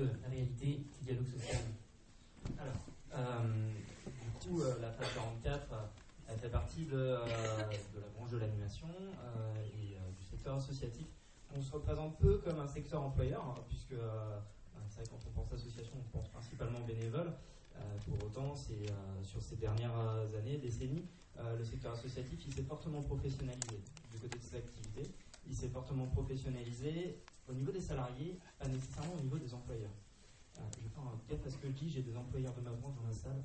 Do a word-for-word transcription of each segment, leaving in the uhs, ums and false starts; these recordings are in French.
la réalité du dialogue social. Alors, euh, du coup, euh, la page quarante-quatre, euh, elle fait partie de, euh, de la branche de l'animation euh, et euh, du secteur associatif. On se représente peu comme un secteur employeur, hein, puisque euh, c'est vrai, quand on pense association, on pense principalement bénévole. Euh, pour autant, c'est, euh, sur ces dernières années, décennies, euh, le secteur associatif il s'est fortement professionnalisé du côté de ses activités. Il s'est fortement professionnalisé au niveau des salariés, pas nécessairement au niveau des employeurs. Euh, je vais faire un gaffe à ce que je dis, j'ai des employeurs de ma branche dans la salle.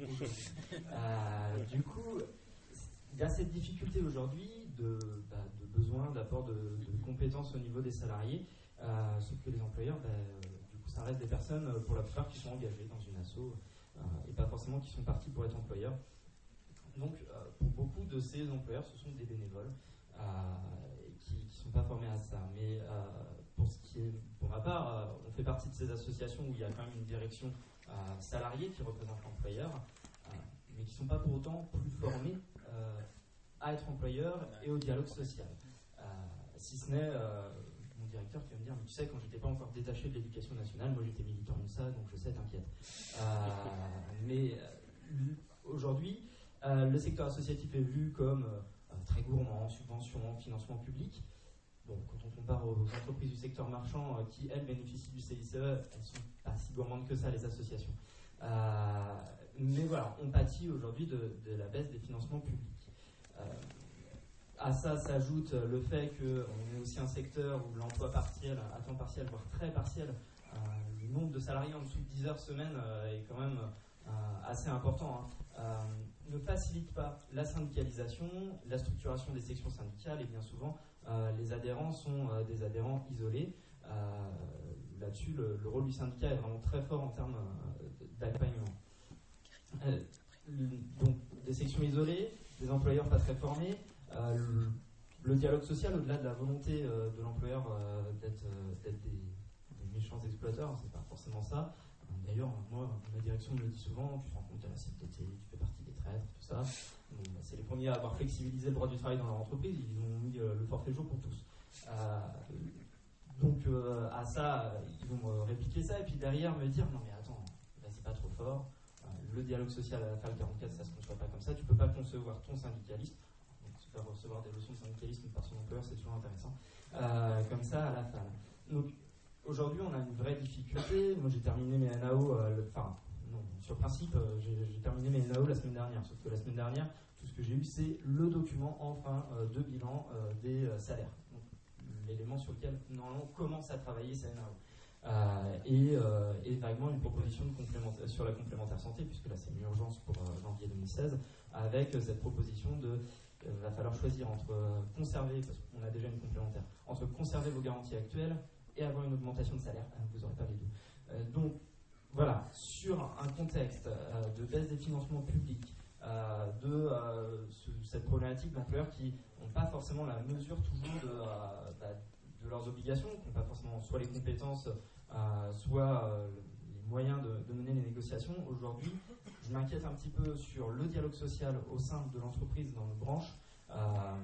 euh, du coup, il y a cette difficulté aujourd'hui de, bah, de besoin d'apport de, de compétences au niveau des salariés, euh, sauf que les employeurs, bah, euh, du coup, ça reste des personnes, pour la plupart, qui sont engagées dans une asso euh, et pas forcément qui sont partis pour être employeurs. Donc, euh, pour beaucoup de ces employeurs, ce sont des bénévoles euh, qui ne sont pas formés à ça. Mais euh, pour ce qui est, pour ma part, euh, on fait partie de ces associations où il y a quand même une direction euh, salariée qui représente l'employeur, euh, mais qui ne sont pas pour autant plus formés euh, à être employeurs et au dialogue social. Euh, si ce n'est euh, mon directeur qui va me dire, mais tu sais, quand j'étais pas encore détaché de l'éducation nationale, moi j'étais militant de ça, donc je sais, t'inquiète. Euh, mais euh, aujourd'hui, euh, le secteur associatif est vu comme euh, très gourmand, subvention, financement public. Bon, quand on compare aux entreprises du secteur marchand euh, qui, elles, bénéficient du C I C E, elles ne sont pas si gourmandes que ça, les associations. Euh, mais voilà, on pâtit aujourd'hui de, de la baisse des financements publics. Euh, à ça s'ajoute le fait qu'on est aussi un secteur où l'emploi partiel, à temps partiel, voire très partiel, euh, le nombre de salariés en dessous de dix heures semaine euh, est quand même euh, assez important, hein. Euh, ne facilite pas la syndicalisation, la structuration des sections syndicales, et bien souvent euh, les adhérents sont euh, des adhérents isolés. Euh, là-dessus, le, le rôle du syndicat est vraiment très fort en termes euh, d'accompagnement. Euh, donc, des sections isolées, des employeurs pas très formés, euh, le, le dialogue social, au-delà de la volonté euh, de l'employeur euh, d'être, euh, d'être des, des méchants exploiteurs, c'est pas forcément ça. D'ailleurs, moi, ma direction me le dit souvent, tu te rends compte de la C T T, tu fais partie des traîtres, tout ça. Bon, bah, c'est les premiers à avoir flexibilisé le droit du travail dans leur entreprise, ils ont mis euh, le forfait jour pour tous. Euh, donc, euh, à ça, ils vont me répliquer ça, et puis derrière me dire, non mais attends, vas-y pas trop fort, euh, le dialogue social à la F A L quarante-quatre, ça se conçoit pas comme ça, tu peux pas concevoir ton syndicaliste, donc se faire recevoir des leçons de syndicalisme par son employeur, c'est toujours intéressant, euh, comme ça à la F A L. Donc, aujourd'hui, on a une vraie difficulté. Moi, j'ai terminé mes N A O, euh, le, enfin, non, sur principe, euh, j'ai, j'ai terminé mes N A O la semaine dernière. Sauf que la semaine dernière, tout ce que j'ai eu, c'est le document, enfin, euh, de bilan euh, des euh, salaires. Donc, l'élément sur lequel, normalement, on commence à travailler ces N A O. Euh, et, euh, et vaguement une proposition de complémentaire, sur la complémentaire santé, puisque là, c'est une urgence pour euh, janvier deux mille seize, avec euh, cette proposition de il euh, va falloir choisir entre euh, conserver, parce qu'on a déjà une complémentaire, entre conserver vos garanties actuelles et avoir une augmentation de salaire. Vous n'aurez pas les deux. Euh, donc, voilà, sur un contexte euh, de baisse des financements publics, euh, de euh, ce, cette problématique d'employeurs qui n'ont pas forcément la mesure toujours de, euh, bah, de leurs obligations, qui n'ont pas forcément soit les compétences, euh, soit euh, les moyens de, de mener les négociations. Aujourd'hui, je m'inquiète un petit peu sur le dialogue social au sein de l'entreprise dans nos branches, euh,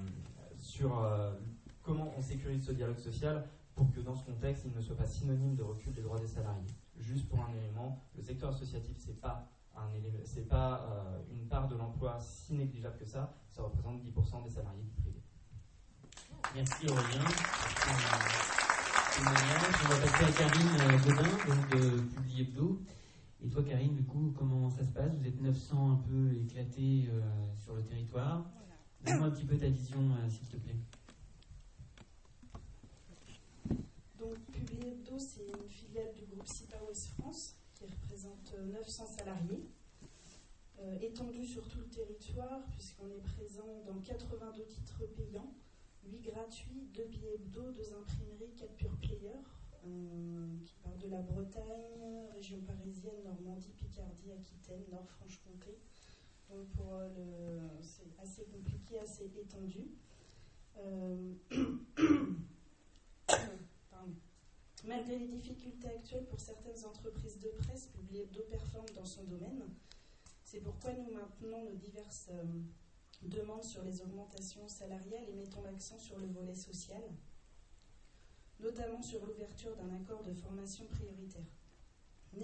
sur euh, comment on sécurise ce dialogue social, pour que dans ce contexte, il ne soit pas synonyme de recul des droits des salariés. Juste pour un élément, le secteur associatif, c'est pas un élément, c'est pas euh, une part de l'emploi si négligeable que ça. Ça représente dix pour cent des salariés du privé. Merci Aurélien. On va passer à Karine Godin, donc de Publi Hebdo. Et toi, Karine, du coup, comment ça se passe? Vous êtes neuf cents un peu éclatés euh, sur le territoire. Donne-moi un petit peu ta vision, euh, s'il te plaît. Donc, Publi Hebdo, c'est une filiale du groupe SIPA Ouest France qui représente neuf cents salariés, euh, étendus sur tout le territoire, puisqu'on est présent dans quatre-vingt-deux titres payants, huit gratuits, deux billets hebdo, deux imprimeries, quatre pure players, euh, qui partent de la Bretagne, région parisienne, Normandie, Picardie, Aquitaine, Nord-Franche-Comté. Donc, pour euh, le, c'est assez compliqué, assez étendu. Euh, Malgré les difficultés actuelles pour certaines entreprises de presse, Publi Hebdo performe dans son domaine. C'est pourquoi nous maintenons nos diverses euh, demandes sur les augmentations salariales et mettons l'accent sur le volet social, notamment sur l'ouverture d'un accord de formation prioritaire.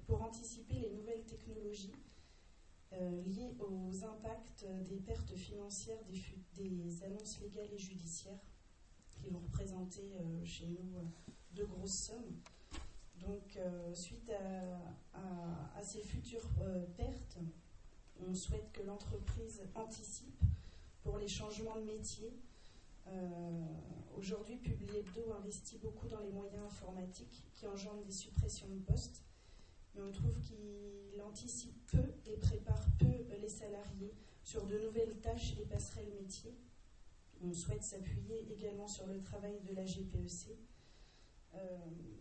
pour anticiper les nouvelles technologies euh, liées aux impacts des pertes financières des, fu- des annonces légales et judiciaires qui vont représenter euh, chez nous euh, de grosses sommes. Donc, euh, suite à, à, à ces futures euh, pertes, on souhaite que l'entreprise anticipe pour les changements de métier. Euh, aujourd'hui, Publihebdo investit beaucoup dans les moyens informatiques qui engendrent des suppressions de postes. Et on trouve qu'il anticipe peu et prépare peu les salariés sur de nouvelles tâches et passerelles métiers. On souhaite s'appuyer également sur le travail de la G P E C. Euh,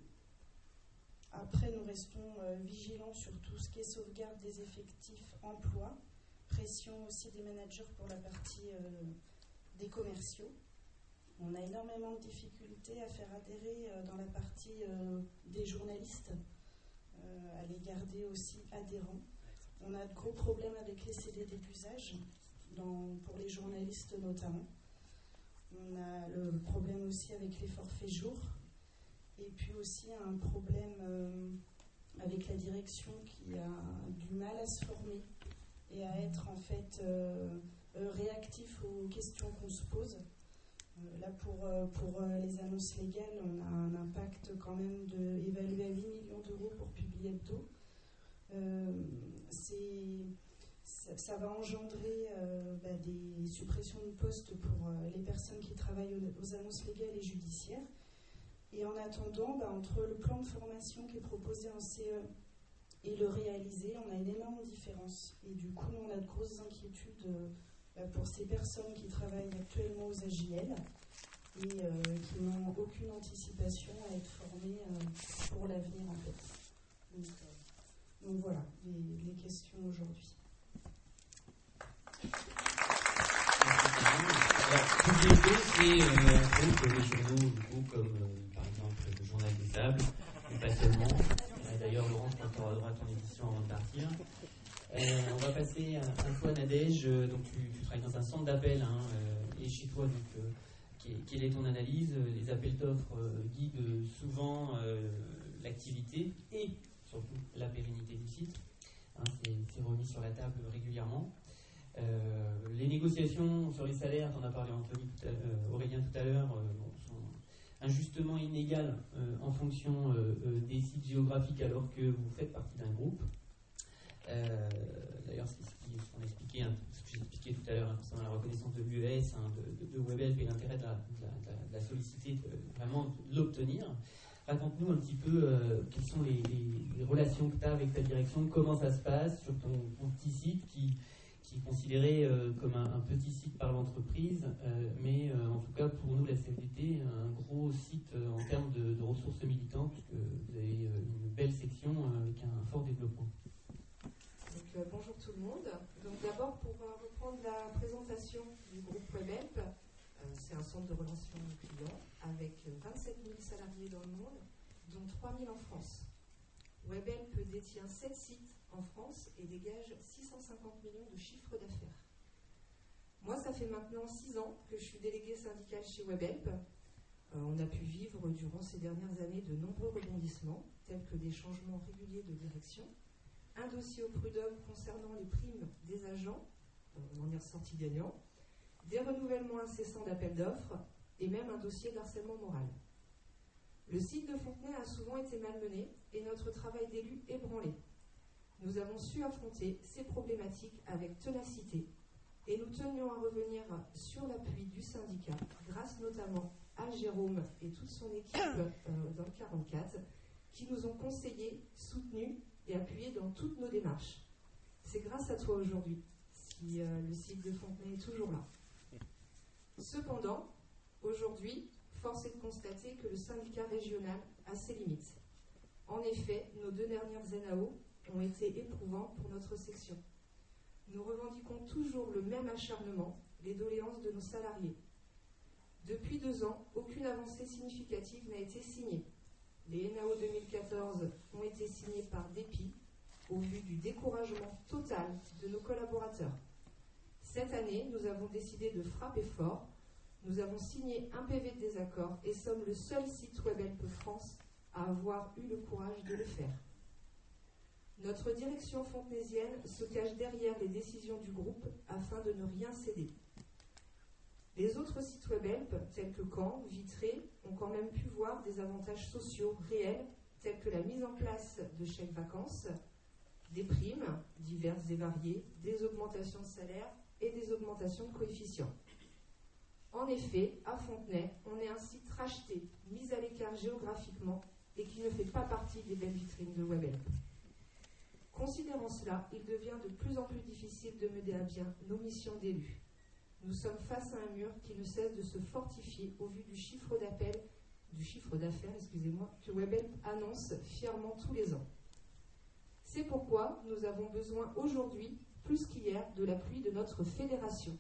après, nous restons euh, vigilants sur tout ce qui est sauvegarde des effectifs emploi, pression aussi des managers pour la partie euh, des commerciaux. On a énormément de difficultés à faire adhérer euh, dans la partie euh, des journalistes, euh, à les garder aussi adhérents. On a de gros problèmes avec les C D D d'usage, dans, pour les journalistes notamment. On a le problème aussi avec les forfaits jours. Et puis aussi un problème euh, avec la direction qui a du mal à se former et à être en fait euh, euh, réactif aux questions qu'on se pose. Euh, là, pour, euh, pour euh, les annonces légales, on a un impact quand même de, évalué à huit millions d'euros pour Publihebdo. Euh, c'est, ça, ça va engendrer euh, bah, des suppressions de postes pour euh, les personnes qui travaillent aux, aux annonces légales et judiciaires. Et en attendant, bah, entre le plan de formation qui est proposé en C E et le réalisé, on a une énorme différence. Et du coup, nous, on a de grosses inquiétudes euh, bah, pour ces personnes qui travaillent actuellement aux A J L et euh, qui n'ont aucune anticipation à être formées euh, pour l'avenir, en fait. Donc, euh, donc voilà, les, les questions aujourd'hui. Alors, Publihebdo, c'est euh, en fait les journaux, du coup, comme euh, par exemple le Journal des Sables, mais pas seulement. Euh, d'ailleurs, Laurent, je pense que tu auras ton édition avant de partir. Euh, on va passer à Info Nadège. Euh, donc, tu, tu travailles dans un centre d'appel, hein, euh, et chez toi, donc, euh, quelle, quelle est ton analyse? Les appels d'offres euh, guident souvent euh, l'activité et surtout la pérennité du site. Hein, c'est, c'est remis sur la table régulièrement. Euh, les négociations sur les salaires, tu en as parlé Anthony, tout à, euh, Aurélien tout à l'heure, euh, bon, sont injustement inégales euh, en fonction euh, euh, des sites géographiques alors que vous faites partie d'un groupe. Euh, d'ailleurs, c'est ce, qui, ce qu'on expliquait, hein, ce que j'ai expliqué tout à l'heure hein, concernant la reconnaissance de l'U E S, hein, de, de, de Webhelp et l'intérêt de la, de la, de la, de la solliciter, de, vraiment de l'obtenir. Raconte-nous un petit peu euh, quelles sont les, les, les relations que tu as avec ta direction, comment ça se passe sur ton, ton petit site qui qui est considéré euh, comme un, un petit site par l'entreprise, euh, mais euh, en tout cas pour nous, la C F D T, un gros site euh, en termes de, de ressources militantes, puisque vous avez euh, une belle section euh, avec un fort développement. Donc, euh, bonjour tout le monde. Donc d'abord, pour euh, reprendre la présentation du groupe Webhelp, euh, c'est un centre de relations clients avec vingt-sept mille salariés dans le monde, dont trois mille en France. Webhelp détient sept sites en France et dégage six cent cinquante millions de chiffre d'affaires. Moi, ça fait maintenant six ans que je suis déléguée syndicale chez Webhelp. Euh, on a pu vivre durant ces dernières années de nombreux rebondissements, tels que des changements réguliers de direction, un dossier au prud'homme concernant les primes des agents, euh, on en est ressorti gagnant, des renouvellements incessants d'appels d'offres et même un dossier d'harcèlement moral. Le site de Fontenay a souvent été malmené et notre travail d'élu ébranlé. Nous avons su affronter ces problématiques avec ténacité et nous tenions à revenir sur l'appui du syndicat, grâce notamment à Jérôme et toute son équipe euh, dans le quarante-quatre, qui nous ont conseillés, soutenus et appuyés dans toutes nos démarches. C'est grâce à toi aujourd'hui si euh, le site de Fontenay est toujours là. Cependant, aujourd'hui, force est de constater que le syndicat régional a ses limites. En effet, nos deux dernières N A O ont été éprouvants pour notre section. Nous revendiquons toujours le même acharnement, les doléances de nos salariés. Depuis deux ans, aucune avancée significative n'a été signée. Les N A O deux mille quatorze ont été signés par dépit, au vu du découragement total de nos collaborateurs. Cette année, nous avons décidé de frapper fort. Nous avons signé un P V de désaccord et sommes le seul site Webhelp France à avoir eu le courage de le faire. Notre direction fontenaisienne se cache derrière les décisions du groupe afin de ne rien céder. Les autres sites WebHelp, tels que Caen, Vitré, ont quand même pu voir des avantages sociaux réels, tels que la mise en place de chèques vacances, des primes diverses et variées, des augmentations de salaire et des augmentations de coefficients. En effet, à Fontenay, on est un site racheté, mis à l'écart géographiquement et qui ne fait pas partie des belles vitrines de WebHelp. Considérant cela, il devient de plus en plus difficile de mener à bien nos missions d'élus. Nous sommes face à un mur qui ne cesse de se fortifier au vu du chiffre d'appel, du chiffre d'affaires, excusez-moi, que WebHelp annonce fièrement tous les ans. C'est pourquoi nous avons besoin aujourd'hui, plus qu'hier, de l'appui de notre fédération.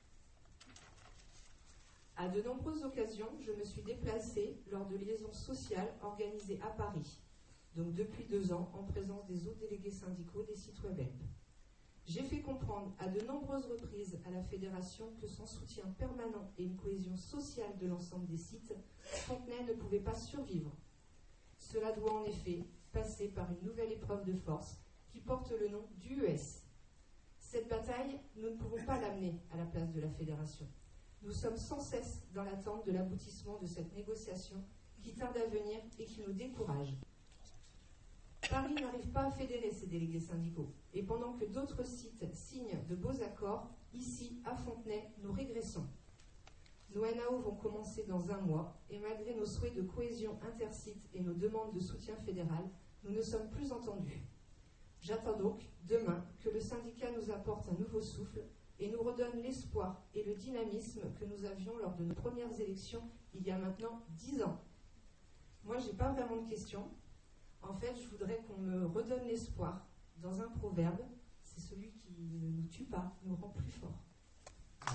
À de nombreuses occasions, je me suis déplacée lors de liaisons sociales organisées à Paris, donc depuis deux ans, en présence des autres délégués syndicaux des sites WebHelp. J'ai fait comprendre à de nombreuses reprises à la fédération que sans soutien permanent et une cohésion sociale de l'ensemble des sites, Fontenay ne pouvait pas survivre. Cela doit en effet passer par une nouvelle épreuve de force qui porte le nom d'U E S. Cette bataille, nous ne pouvons pas l'amener à la place de la fédération. Nous sommes sans cesse dans l'attente de l'aboutissement de cette négociation qui tarde à venir et qui nous décourage. Paris n'arrive pas à fédérer ses délégués syndicaux. Et pendant que d'autres sites signent de beaux accords, ici, à Fontenay, nous régressons. Nos N A O vont commencer dans un mois, et malgré nos souhaits de cohésion intersites et nos demandes de soutien fédéral, nous ne sommes plus entendus. J'attends donc, demain, que le syndicat nous apporte un nouveau souffle et nous redonne l'espoir et le dynamisme que nous avions lors de nos premières élections il y a maintenant dix ans. Moi, je n'ai pas vraiment de questions. En fait, je voudrais qu'on me redonne l'espoir dans un proverbe, c'est celui qui ne nous tue pas, nous rend plus forts. On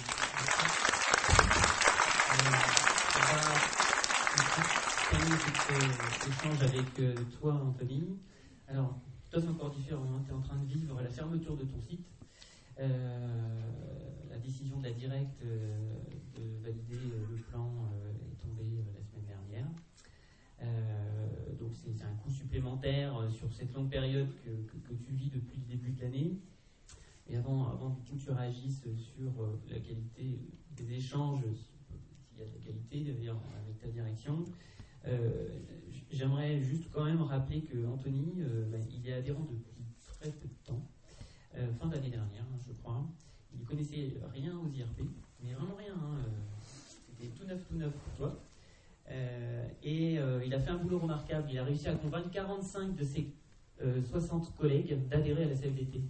va terminer cet échange avec toi, Anthony. Alors, toi, c'est encore différent. Tu es en train de vivre la fermeture de ton site, euh, la décision de la directe euh, de valider le plan euh, est tombée euh, la semaine dernière. Euh, donc c'est, c'est un coût supplémentaire euh, sur cette longue période que, que, que tu vis depuis le début de l'année. Et avant, avant que tu réagisses sur euh, la qualité des échanges, s'il y a de la qualité d'ailleurs avec ta direction, euh, j'aimerais juste quand même rappeler que Anthony, euh, ben, il est adhérent depuis très peu de temps, euh, fin d'année dernière, hein, je crois. Il ne connaissait rien aux I R P, mais vraiment rien. Hein, euh, c'était tout neuf, tout neuf pour toi. Euh, et euh, il a fait un boulot remarquable. Il a réussi à convaincre quarante-cinq de ses euh, soixante collègues d'adhérer à la C F D T.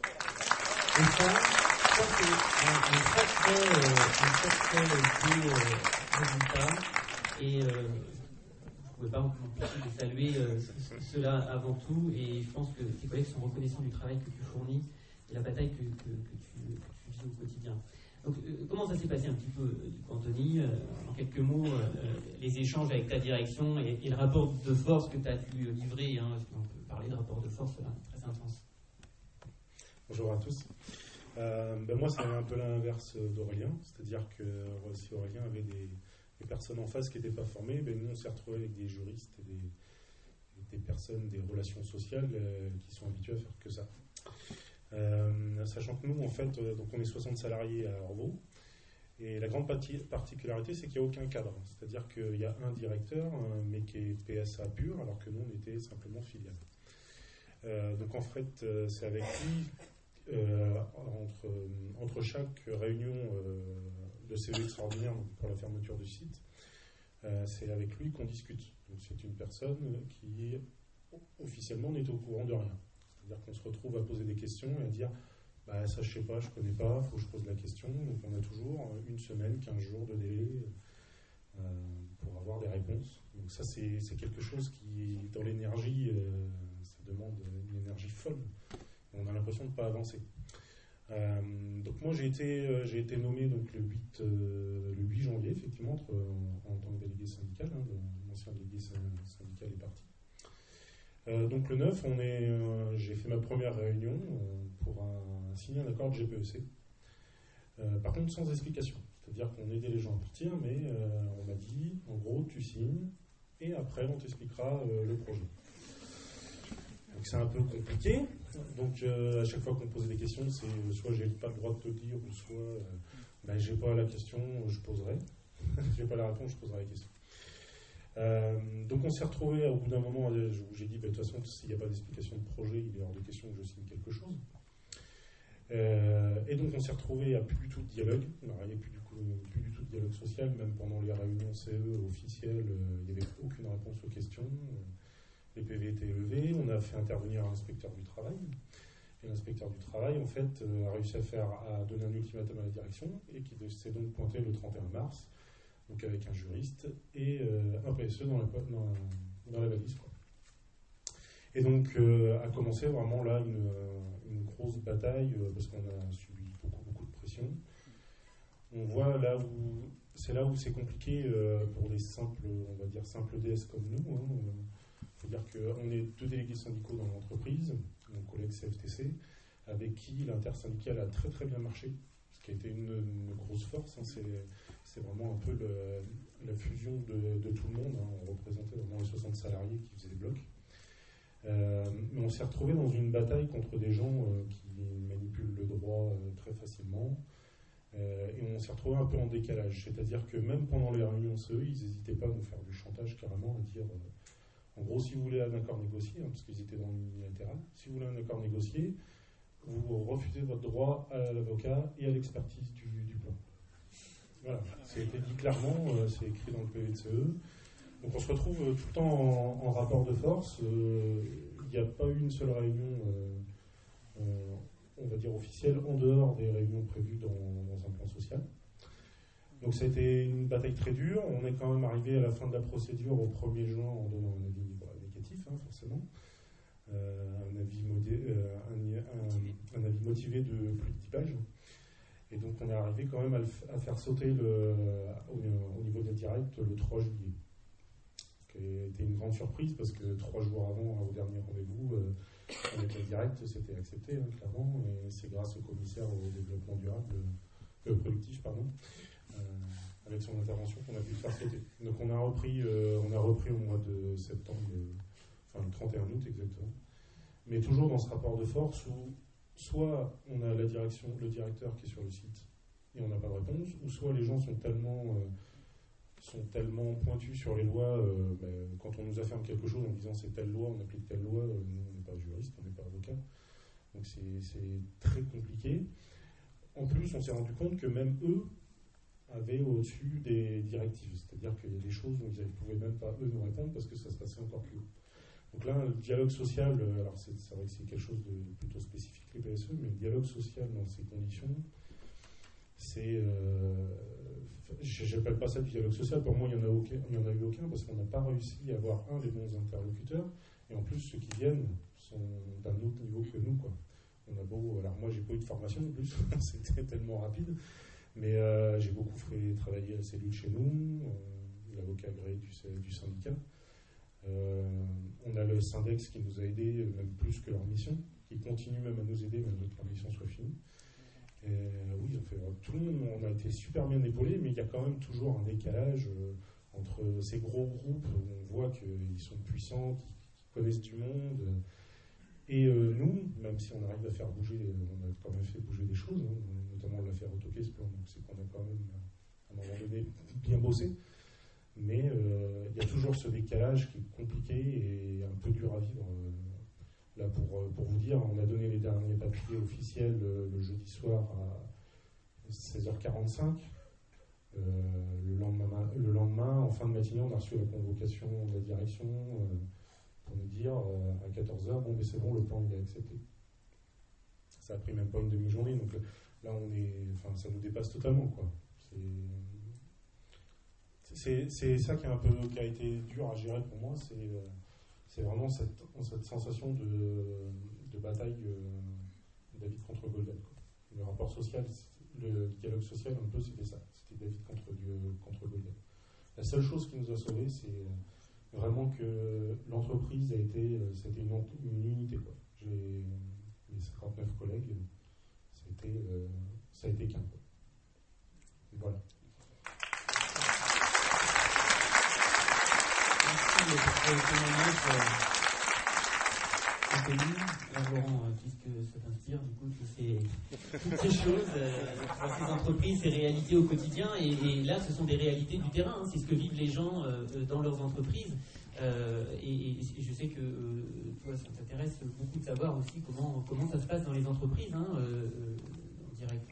Et ça, ça c'est un, un sacré, euh, un sacré euh, résultat. Et euh, je ne pouvais pas m'empêcher de saluer euh, cela avant tout. Et je pense que tes collègues sont reconnaissants du travail que tu fournis et la bataille que, que, que, tu, que tu vis au quotidien. Donc, euh, comment ça s'est passé un petit peu, euh, du coup, Anthony, euh, en quelques mots, euh, les échanges avec ta direction et, et le rapport de force que tu as pu livrer, hein, parce qu'on peut parler de rapport de force là, très intense. Bonjour à tous. Euh, ben moi, c'est un peu l'inverse d'Aurélien, c'est-à-dire que si Aurélien avait des, des personnes en face qui n'étaient pas formées, ben nous, on s'est retrouvés avec des juristes et des, des personnes des relations sociales euh, qui sont habitués à faire que ça. Euh, sachant que nous, en fait, euh, donc on est soixante salariés à Orvaux, et la grande parti- particularité, c'est qu'il n'y a aucun cadre. C'est-à-dire qu'il y a un directeur, euh, mais qui est P S A pur, alors que nous, on était simplement filiale. Euh, donc en fait, euh, c'est avec lui, euh, entre, entre chaque réunion euh, de C V extraordinaire donc pour la fermeture du site, euh, c'est avec lui qu'on discute. Donc c'est une personne qui, officiellement, n'est au courant de rien. C'est-à-dire qu'on se retrouve à poser des questions et à dire bah, ça je sais pas, je connais pas, il faut que je pose la question. Donc on a toujours une semaine, quinze jours de délai euh, pour avoir des réponses. Donc ça c'est, c'est quelque chose qui, dans l'énergie, euh, ça demande une énergie folle. On a l'impression de ne pas avancer. Euh, donc moi j'ai été, euh, j'ai été nommé donc, le, huit, euh, le huit janvier, effectivement, entre, en, en tant que délégué syndical. Hein, l'ancien délégué syndical est parti. Euh, donc le neuf, on est, euh, j'ai fait ma première réunion euh, pour un, signer un accord de G P E C. Euh, par contre, sans explication. C'est-à-dire qu'on aidait les gens à partir, mais euh, on m'a dit, en gros, tu signes, et après, on t'expliquera euh, le projet. Donc c'est un peu compliqué. Donc euh, à chaque fois qu'on posait des questions, c'est euh, soit j'ai pas le droit de te dire, ou soit euh, ben, j'ai pas la question, je poserai. J'ai pas la réponse, je poserai la question. Euh, donc on s'est retrouvé au bout d'un moment où j'ai dit bah, de toute façon s'il n'y a pas d'explication de projet, il est hors de question que je signe quelque chose. Euh, et donc on s'est retrouvé à plus du tout de dialogue. Alors, il n'y avait plus du, coup, plus du tout de dialogue social, même pendant les réunions C E officielles, euh, il n'y avait aucune réponse aux questions. Les P V étaient élevés, on a fait intervenir un inspecteur du travail. Et l'inspecteur du travail, en fait, euh, a réussi à faire à donner un ultimatum à la direction et qui s'est donc pointé le trente et un mars. Donc avec un juriste et euh, un P S E dans la, dans, dans la valise. Quoi. Et donc euh, a commencé vraiment là une, une grosse bataille euh, parce qu'on a subi beaucoup beaucoup de pression. On voit là où c'est là où c'est compliqué euh, pour des simples, on va dire simples D S comme nous. Il hein. faut dire qu'on est deux délégués syndicaux dans l'entreprise, mon collègue C F T C, avec qui l'intersyndical a très très bien marché. Ce qui a été une, une grosse force, hein, c'est, c'est vraiment un peu le, la fusion de, de tout le monde. Hein. On représentait vraiment les soixante salariés qui faisaient les blocs. Euh, mais on s'est retrouvé dans une bataille contre des gens euh, qui manipulent le droit euh, très facilement. Euh, et on s'est retrouvé un peu en décalage. C'est-à-dire que même pendant les réunions C E, ils n'hésitaient pas à nous faire du chantage carrément, à dire euh, en gros, si vous voulez un accord négocié, hein, parce qu'ils étaient dans l'unilatéral, si vous voulez un accord négocié, vous refusez votre droit à l'avocat et à l'expertise du, du plan. Voilà, c'est été dit clairement, euh, c'est écrit dans le P V de C E. Donc on se retrouve euh, tout le temps en, en rapport de force. Il euh, n'y a pas eu une seule réunion, euh, euh, on va dire officielle, en dehors des réunions prévues dans, dans un plan social. Donc ça a été une bataille très dure. On est quand même arrivé à la fin de la procédure au premier juin en donnant un avis bah, négatif, hein, forcément. Euh, un, avis modé, euh, un, un, un avis motivé de plus de dix pages. Et donc on est arrivé quand même à, le, à faire sauter le, au, au niveau des directs le trois juillet. Ce qui a été une grande surprise parce que trois jours avant, au dernier rendez-vous, euh, avec les directs, c'était accepté, hein, clairement. Et c'est grâce au commissaire au développement durable, euh, productif, pardon, euh, avec son intervention qu'on a pu le faire sauter. Donc on a repris, euh, on a repris au mois de septembre. Euh, Enfin, le trente et un août exactement, mais toujours dans ce rapport de force où soit on a la direction, le directeur qui est sur le site et on n'a pas de réponse, ou soit les gens sont tellement, euh, sont tellement pointus sur les lois, euh, ben, quand on nous affirme quelque chose en disant c'est telle loi, on applique telle loi, euh, nous on n'est pas juriste, on n'est pas avocat, donc c'est, c'est très compliqué. En plus, on s'est rendu compte que même eux avaient au-dessus des directives, c'est-à-dire qu'il y a des choses où ils ne pouvaient même pas eux nous répondre parce que ça se passait encore plus haut. Donc là, le dialogue social, alors c'est, c'est vrai que c'est quelque chose de plutôt spécifique, les P S E, mais le dialogue social dans ces conditions, c'est... Euh, je n'appelle pas ça du dialogue social, pour moi il n'y en, en a eu aucun, parce qu'on n'a pas réussi à avoir un des bons interlocuteurs, et en plus ceux qui viennent sont d'un autre niveau que nous, quoi. On a beau... Alors moi j'ai pas eu de formation en plus, c'était tellement rapide, mais euh, j'ai beaucoup fait travailler à la cellule chez nous, euh, l'avocat agréé du, du syndicat. Euh, on a le Syndex qui nous a aidés, même plus que leur mission, qui continue même à nous aider, malgré que leur mission soit finie. Et, euh, oui, en fait, tout le monde, on a été super bien épaulés, mais il y a quand même toujours un décalage euh, entre ces gros groupes où on voit qu'ils sont puissants, qui, qui connaissent du monde, euh, et euh, nous, même si on arrive à faire bouger, on a quand même fait bouger des choses, hein, notamment l'affaire Autoquai, donc c'est qu'on a quand même, à un moment donné, bien bossé. Mais euh, il y a toujours ce décalage qui est compliqué et un peu dur à vivre. Là, pour, pour vous dire, on a donné les derniers papiers officiels le, le jeudi soir à seize heures quarante-cinq. Euh, le, lendemain, le lendemain, en fin de matinée, on a reçu la convocation de la direction euh, pour nous dire euh, à quatorze heures, bon, mais c'est bon, le plan il est accepté. Ça a pris même pas une demi-journée, donc là, on est, enfin, ça nous dépasse totalement, quoi. C'est... C'est, c'est ça qui, est un peu, qui a été dur à gérer pour moi, c'est, c'est vraiment cette, cette sensation de, de bataille euh, David contre Goliath. Le rapport social, le dialogue social, un peu, c'était ça. C'était David contre, Dieu, contre Goliath. La seule chose qui nous a sauvés, c'est vraiment que l'entreprise a été, c'était une, une unité, quoi. J'ai les cinquante-neuf collègues, ça a été, euh, ça a été qu'un, quoi. Voilà. Merci pour ce témoignage. C'était connu. Alors, Laurent, euh, puisque ça t'inspire, du coup, toutes ces, toutes ces choses, euh, dans ces entreprises, ces réalités au quotidien, et, et là, ce sont des réalités du terrain, hein, c'est ce que vivent les gens euh, dans leurs entreprises. Euh, et, et je sais que euh, toi, ça t'intéresse beaucoup de savoir aussi comment, comment ça se passe dans les entreprises, hein, euh, en direct.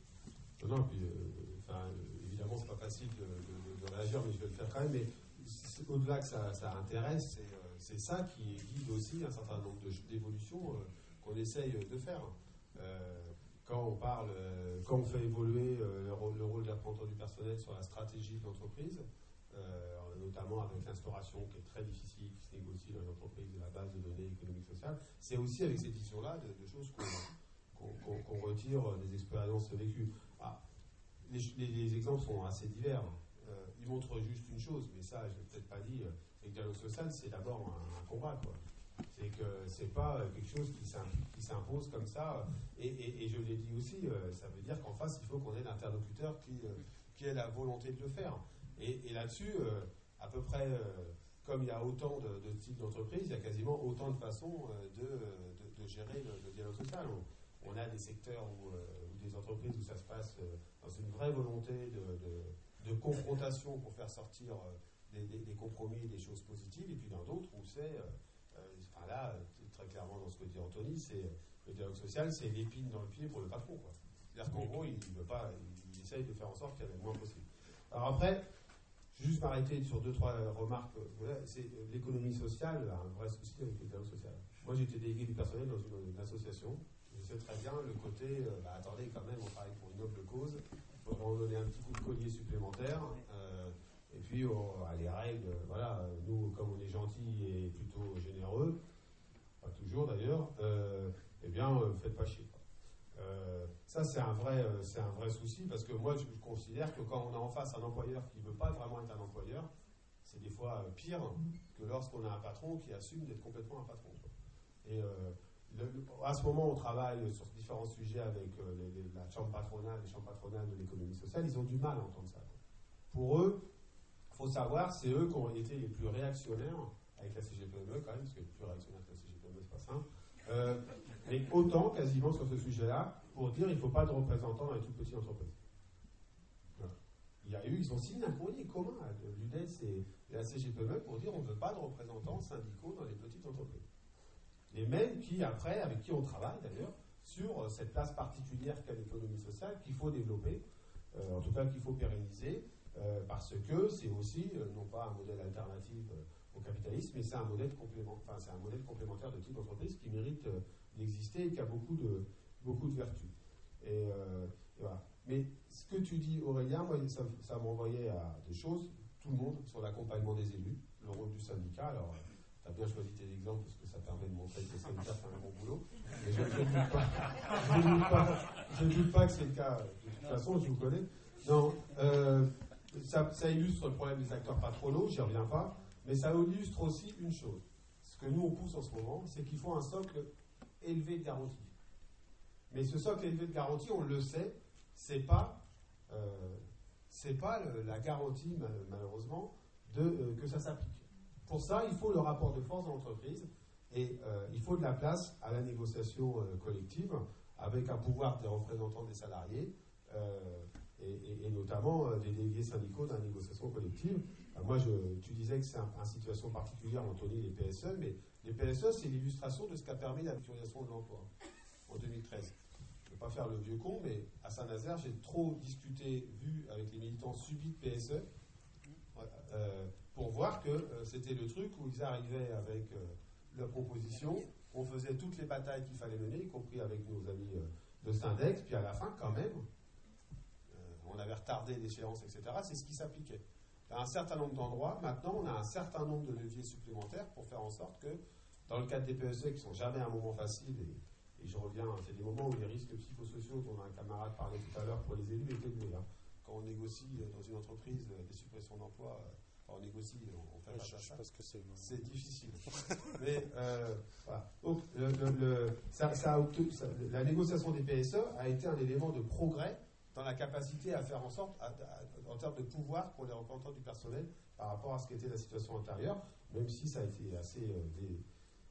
Non, puis, euh, évidemment, c'est pas facile de, de, de réagir, mais je vais le faire quand même. Mais au-delà que ça, ça intéresse, c'est, euh, c'est ça qui guide aussi un certain nombre de, d'évolutions euh, qu'on essaye de faire. Euh, quand on parle, euh, quand on fait évoluer euh, le, rôle, le rôle de l'apprenti du personnel sur la stratégie de l'entreprise, euh, notamment avec l'instauration qui est très difficile, qui se négocie dans l'entreprise de la base de données économiques sociales, c'est aussi avec cette vision-là de, de choses qu'on, qu'on, qu'on, qu'on retire des expériences vécues. Ah, les, les, les exemples sont assez divers. Euh, ils montrent juste une chose, mais ça, je ne l'ai peut-être pas dit, euh, c'est que le dialogue social, c'est d'abord un, un combat, quoi. C'est que c'est pas quelque chose qui, qui s'impose comme ça. Et, et, et je l'ai dit aussi, euh, ça veut dire qu'en face, il faut qu'on ait l'interlocuteur qui, euh, qui ait la volonté de le faire. Et, et là-dessus, euh, à peu près, euh, comme il y a autant de, de types d'entreprises, il y a quasiment autant de façons euh, de, de, de gérer le, le dialogue social. On, on a des secteurs où, euh, ou des entreprises où ça se passe euh, dans une vraie volonté de, de, de confrontation pour faire sortir euh, des, des, des compromis et des choses positives, et puis dans d'autres où c'est, euh, euh, enfin là, très clairement dans ce que dit Anthony, c'est le dialogue social, c'est l'épine dans le pied pour le patron, quoi. C'est-à-dire qu'en gros, il, il veut pas, il, il essaye de faire en sorte qu'il y ait le moins possible. Alors après, juste m'arrêter sur deux, trois remarques. C'est, l'économie sociale a un vrai souci avec le dialogue social. Moi, j'étais délégué du personnel dans une, une association. Je sais très bien le côté, euh, bah, attendez, quand même, on travaille pour une noble cause. Il faudrait en donner un petit coup de collier supplémentaire. Euh, et puis, oh, les règles, voilà, nous, comme on est gentils et plutôt généreux, pas toujours d'ailleurs, euh, eh bien, euh, faites pas chier. Euh, ça, c'est un, vrai, euh, c'est un vrai souci, parce que moi, je, je considère que quand on a en face un employeur qui ne veut pas vraiment être un employeur, c'est des fois euh, pire que lorsqu'on a un patron qui assume d'être complètement un patron. Et euh, le, le, à ce moment, on travaille sur différents sujets avec euh, les, les, la chambre patronale, les chambres patronales de l'économie sociale. Ils ont du mal à entendre ça. Pour eux, il faut savoir, c'est eux qui ont été les plus réactionnaires, avec la C G P M E quand même, parce que les plus réactionnaires que la C G P M E, c'est pas simple. Euh, mais autant quasiment sur ce sujet-là, pour dire qu'il ne faut pas de représentants dans les toutes petites entreprises. Voilà. Il y a eu, ils ont signé un courrier commun à l'U D E S et la C G P M E pour dire qu'on ne veut pas de représentants syndicaux dans les petites entreprises. Les mêmes qui, après, avec qui on travaille d'ailleurs, sur cette place particulière qu'est l'économie sociale, qu'il faut développer, euh, en tout cas qu'il faut pérenniser, euh, parce que c'est aussi, euh, non pas un modèle alternatif euh, au capitalisme, mais c'est un modèle complémentaire, enfin, c'est un modèle complémentaire de type d'entreprise qui mérite euh, d'exister et qui a beaucoup de, beaucoup de vertus. Et, euh, et voilà. Mais ce que tu dis, Aurélien, moi, ça, ça m'envoyait à des choses, tout le monde, sur l'accompagnement des élus, le rôle du syndicat. Alors, tu as bien choisi tes exemples parce que ça permet de montrer que les syndicats font un bon boulot. Mais je ne doute pas, je doute pas, je doute pas que c'est le cas. De toute façon, je vous connais. Non, euh, ça, ça illustre le problème des acteurs patronaux, j'y reviens pas. Mais ça illustre aussi une chose. Ce que nous, on pousse en ce moment, c'est qu'il faut un socle élevé de garantie. Mais ce socle élevé de garantie, on le sait, c'est pas, euh, c'est pas le, la garantie, malheureusement, de, euh, que ça s'applique. Pour ça, il faut le rapport de force dans l'entreprise et euh, il faut de la place à la négociation euh, collective avec un pouvoir des représentants des salariés euh, et, et, et notamment euh, des délégués syndicaux dans la négociation collective. Euh, moi, je, tu disais que c'est un, une situation particulière, Anthony, les P S E, mais les P S E, c'est l'illustration de ce qu'a permis la mutualisation de l'emploi en deux mille treize. Je ne vais pas faire le vieux con, mais à Saint-Nazaire, j'ai trop discuté, vu avec les militants subis de P S E, euh, pour voir que euh, c'était le truc où ils arrivaient avec euh, leur proposition, on faisait toutes les batailles qu'il fallait mener, y compris avec nos amis euh, de Syndex, puis à la fin, quand même, euh, on avait retardé l'échéance, et cetera. C'est ce qui s'appliquait. À un certain nombre d'endroits, maintenant, on a un certain nombre de leviers supplémentaires pour faire en sorte que, dans le cadre des P S E, qui ne sont jamais un moment facile, et, et je reviens, c'est des moments où les risques psychosociaux dont un camarade parlait tout à l'heure pour les élus étaient élevés. Hein. Quand on négocie dans une entreprise des suppressions d'emplois, on négocie, on, on fait pas ça. Je pense que c'est, c'est difficile. Mais euh, voilà. Donc, le, le, le, ça, ça a, ça, la négociation des P S E a été un élément de progrès dans la capacité à faire en sorte, à, à, en termes de pouvoir pour les représentants du personnel par rapport à ce qu'était la situation antérieure, même si ça a été assez, euh, des,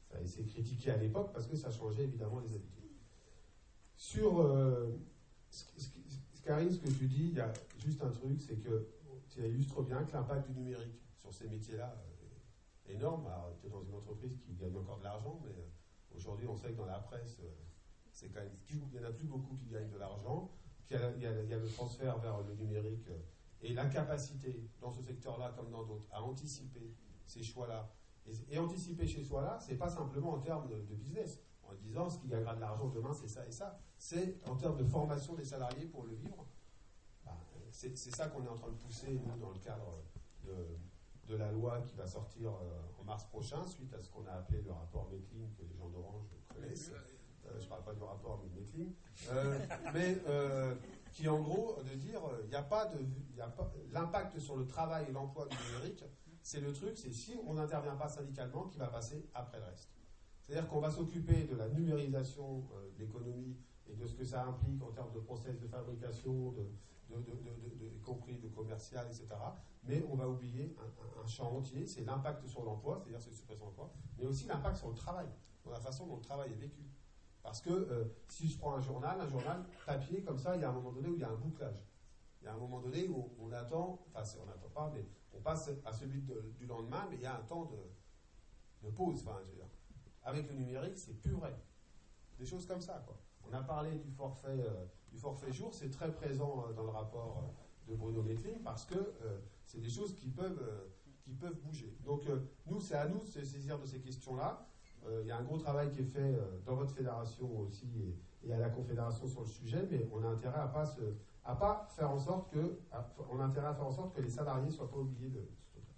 ça a été critiqué à l'époque parce que ça changeait évidemment les habitudes. Sur euh, ce, ce, ce, Karine, ce que tu dis, il y a juste un truc, c'est que ça illustre bien que l'impact du numérique sur ces métiers-là est énorme. Alors, tu es dans une entreprise qui gagne encore de l'argent, mais aujourd'hui, on sait que dans la presse, c'est quand même, il n'y en a plus beaucoup qui gagnent de l'argent, qu'il y a, il y a, il y a le transfert vers le numérique et l'incapacité, dans ce secteur-là comme dans d'autres, à anticiper ces choix-là. Et, et anticiper chez soi-là, c'est pas simplement en termes de, de business, en disant ce qui gagnera de l'argent demain, c'est ça et ça. C'est en termes de formation des salariés pour le vivre. Ben, c'est, c'est ça qu'on est en train de pousser, nous, dans le cadre de, de la loi qui va sortir euh, en mars prochain, suite à ce qu'on a appelé le rapport Mettling, que les gens d'Orange connaissent. Euh, je ne parle pas du rapport, mais de Mettling. Euh, mais euh, qui, en gros, de dire, il n'y a pas de... Y a pas, l'impact sur le travail et l'emploi du numérique, c'est le truc, c'est si on n'intervient pas syndicalement, qui va passer après le reste. C'est-à-dire qu'on va s'occuper de la numérisation euh, de l'économie et de ce que ça implique en termes de process de fabrication, de, de, de, de, de, de, y compris de commercial, et cetera. Mais on va oublier un, un, un champ entier, c'est l'impact sur l'emploi, c'est-à-dire c'est suppression d'emploi, mais aussi l'impact sur le travail, sur la façon dont le travail est vécu. Parce que euh, si je prends un journal, un journal papier, comme ça, il y a un moment donné où il y a un bouclage. Il y a un moment donné où on attend, enfin on n'attend pas, mais on passe à celui de, du lendemain, mais il y a un temps de, de pause. Enfin, je veux dire. Avec le numérique, c'est plus vrai. Des choses comme ça, quoi. On a parlé du forfait, euh, du forfait jour, c'est très présent euh, dans le rapport euh, de Bruno Mettling, parce que euh, c'est des choses qui peuvent, euh, qui peuvent bouger. Donc euh, nous, c'est à nous de se saisir de ces questions-là. Il euh, y a un gros travail qui est fait euh, dans votre fédération aussi et, et à la confédération sur le sujet, mais on a intérêt à pas se, à pas faire en sorte que, à, on a intérêt à faire en sorte que les salariés ne soient pas oubliés de,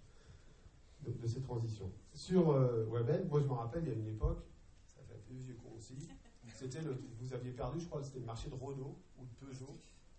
de, de ces transitions. Sur euh, Webhelp, moi je me rappelle, il y a une époque, ça fait un peu vieux con aussi, c'était le, vous aviez perdu, je crois, c'était le marché de Renault ou de Peugeot,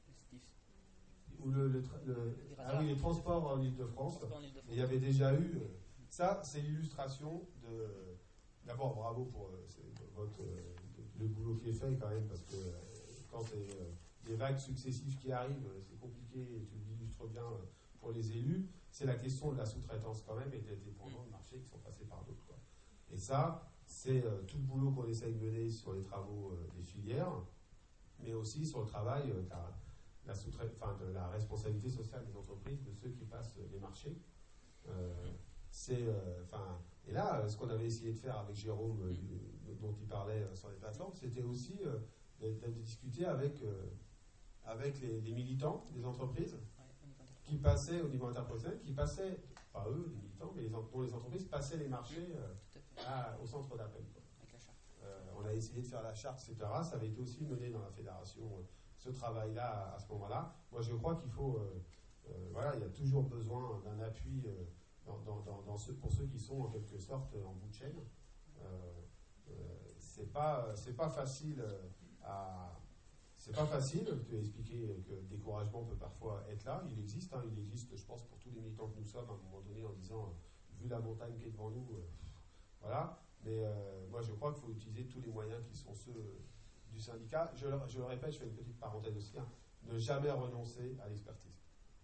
ou le, le, le, le ah oui, les transports en Ile-de-France. Il y avait déjà eu, euh, ça c'est l'illustration de, d'abord bravo pour euh, votre, euh, le boulot qui est fait quand même, parce que euh, quand c'est euh, des vagues successives qui arrivent, euh, c'est compliqué, et tu l'illustres bien euh, pour les élus, c'est la question de la sous-traitance quand même et des dépendants de marché qui sont passés par d'autres, quoi. Et ça, c'est euh, tout le boulot qu'on essaye de mener sur les travaux euh, des filières, mais aussi sur le travail euh, de, la, la enfin, de la responsabilité sociale des entreprises, de ceux qui passent les marchés. Euh, c'est, euh, enfin, et là, euh, ce qu'on avait essayé de faire avec Jérôme, euh, dont il parlait euh, sur les plateformes, c'était aussi euh, de, de, de discuter avec, euh, avec les, les militants des entreprises qui passaient au niveau interprofessionnel, qui passaient, pas eux, les militants, mais les, dont les entreprises passaient les marchés euh, à, au centre d'appel. Euh, on a essayé de faire la charte, et cetera. Ça avait été aussi mené dans la fédération, euh, ce travail-là, à, à ce moment-là. Moi, je crois qu'il faut, euh, euh, voilà, il y a toujours besoin d'un appui euh, dans, dans, dans, dans ceux, pour ceux qui sont en quelque sorte en bout de chaîne. Euh, euh, c'est pas, c'est pas facile à... C'est pas facile, tu as expliqué que le découragement peut parfois être là, il existe, hein, il existe, je pense, pour tous les militants que nous sommes, à un moment donné, en disant, euh, vu la montagne qui est devant nous, euh, voilà, mais euh, moi je crois qu'il faut utiliser tous les moyens qui sont ceux euh, du syndicat. Je, je le répète, je fais une petite parenthèse aussi, hein, ne jamais renoncer à l'expertise.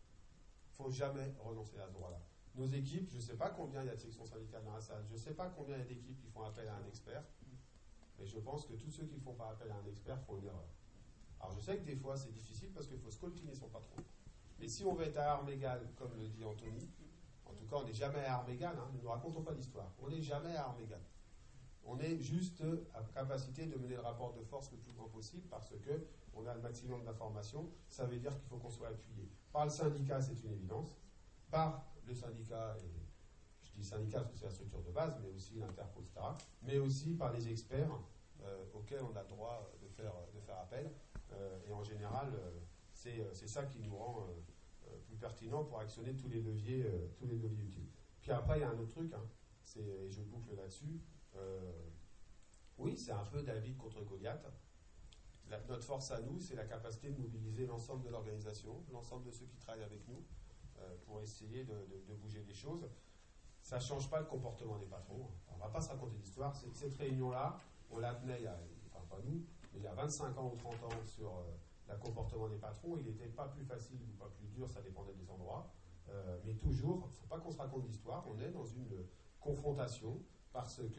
Il ne faut jamais renoncer à ce droit-là. Nos équipes, je ne sais pas combien il y a de sections syndicales dans la salle, je ne sais pas combien il y a d'équipes qui font appel à un expert, mais je pense que tous ceux qui ne font pas appel à un expert font une erreur. Alors je sais que des fois c'est difficile parce qu'il faut scoltiner son patron. Mais si on veut être à armes égales, comme le dit Anthony, en tout cas on n'est jamais à armes égales, hein, ne nous racontons pas d'histoire, on n'est jamais à armes égales. On est juste à capacité de mener le rapport de force le plus grand possible parce qu'on a le maximum d'informations. Ça veut dire qu'il faut qu'on soit appuyé par le syndicat, c'est une évidence, par le syndicat, et je dis syndicat parce que c'est la structure de base, mais aussi l'interco, et cetera, mais aussi par les experts euh, auxquels on a le droit de faire, de faire appel. Euh, et en général, euh, c'est, euh, c'est ça qui nous rend euh, euh, plus pertinent pour actionner tous les leviers, euh, tous les leviers utiles. Puis après, il y a un autre truc, hein, c'est, et je boucle là-dessus, euh, oui, c'est un peu David contre Goliath. La, notre force à nous, c'est la capacité de mobiliser l'ensemble de l'organisation, l'ensemble de ceux qui travaillent avec nous, euh, pour essayer de, de, de bouger les choses. Ça ne change pas le comportement des patrons. On ne va pas se raconter d'histoire. Cette, cette réunion-là, on la tenait, il y a, enfin pas nous, mais il y a vingt-cinq ans ou trente ans sur euh, le comportement des patrons. Il n'était pas plus facile ou pas plus dur, ça dépendait des endroits. Euh, mais toujours, il ne faut pas qu'on se raconte d'histoire, on est dans une confrontation parce que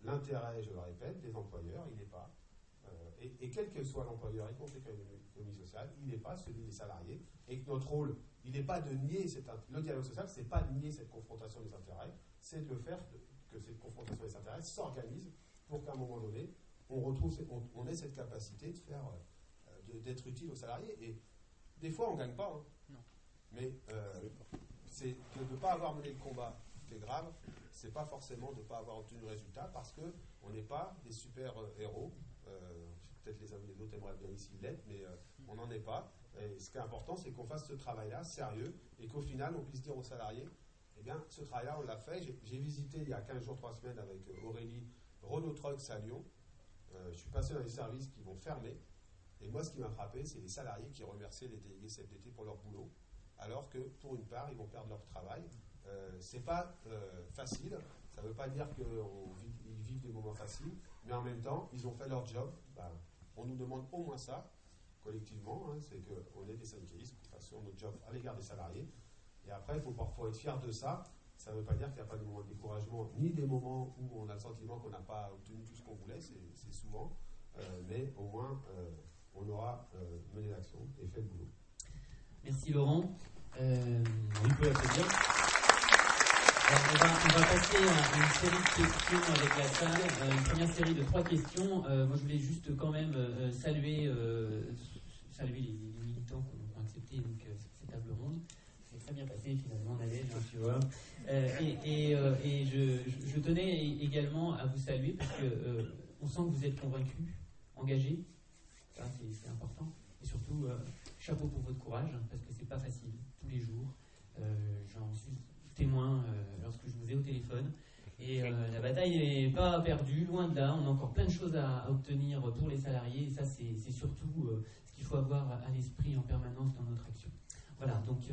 l'intérêt, je le répète, des employeurs, il n'est pas, euh, et, et quel que soit l'employeur, y compris l'économie sociale, il n'est pas celui des salariés, et que notre rôle, il n'est pas de nier cette, le dialogue social, c'est pas de nier cette confrontation des intérêts, c'est de le faire, de, que cette confrontation des intérêts s'organise pour qu'à un moment donné, on retrouve, on, on ait cette capacité de faire, euh, de, d'être utile aux salariés. Et des fois, on ne gagne pas, hein. Non. Mais euh, c'est de ne pas avoir mené le combat qui est grave, c'est pas forcément de ne pas avoir obtenu le résultat, parce qu'on n'est pas des super euh, héros. Euh, peut-être les uns ou les autres aimeraient bien ici l'être, mais euh, on n'en est pas. Et ce qui est important, c'est qu'on fasse ce travail-là sérieux, et qu'au final, on puisse dire aux salariés, eh bien, ce travail-là, on l'a fait. J'ai, j'ai visité il y a quinze jours, trois semaines, avec euh, Aurélie, Renault Trucks à Lyon. Euh, je suis passé dans les services qui vont fermer. Et moi, ce qui m'a frappé, c'est les salariés qui remerciaient les délégués C F D T pour leur boulot, alors que, pour une part, ils vont perdre leur travail. Euh, c'est pas euh, facile. Ça ne veut pas dire qu'ils vivent des moments faciles, mais en même temps, ils ont fait leur job. Ben, on nous demande au moins ça, collectivement, hein, c'est qu'on est des syndicalistes, qu'on fasse notre job à l'égard des salariés. Et après, il faut parfois être fier de ça. Ça ne veut pas dire qu'il n'y a pas de moments de découragement, ni des moments où on a le sentiment qu'on n'a pas obtenu tout ce qu'on voulait, c'est, c'est souvent, euh, mais au moins, euh, on aura euh, mené l'action et fait le boulot. Merci Laurent. Euh, oui, vous pouvez applaudir. Alors, on, va, on va passer à une série de questions avec la salle. Euh, une première série de trois questions. Euh, moi, je voulais juste quand même euh, saluer, euh, saluer les, les militants qui ont accepté donc, euh, cette table ronde. C'est très bien passé finalement, Nadège, hein, tu vois. Euh, et et, euh, et je, je tenais également à vous saluer parce que euh, on sent que vous êtes convaincus, engagés. Ça, c'est, c'est important. Et surtout, euh, chapeau pour votre courage, parce que c'est pas facile tous les jours. Euh, j'en suis témoin euh, lorsque je vous ai au téléphone. Et euh, la bataille n'est pas perdue, loin de là. On a encore plein de choses à, à obtenir pour les salariés. Et ça, c'est, c'est surtout euh, ce qu'il faut avoir à l'esprit en permanence dans notre action. Voilà, donc.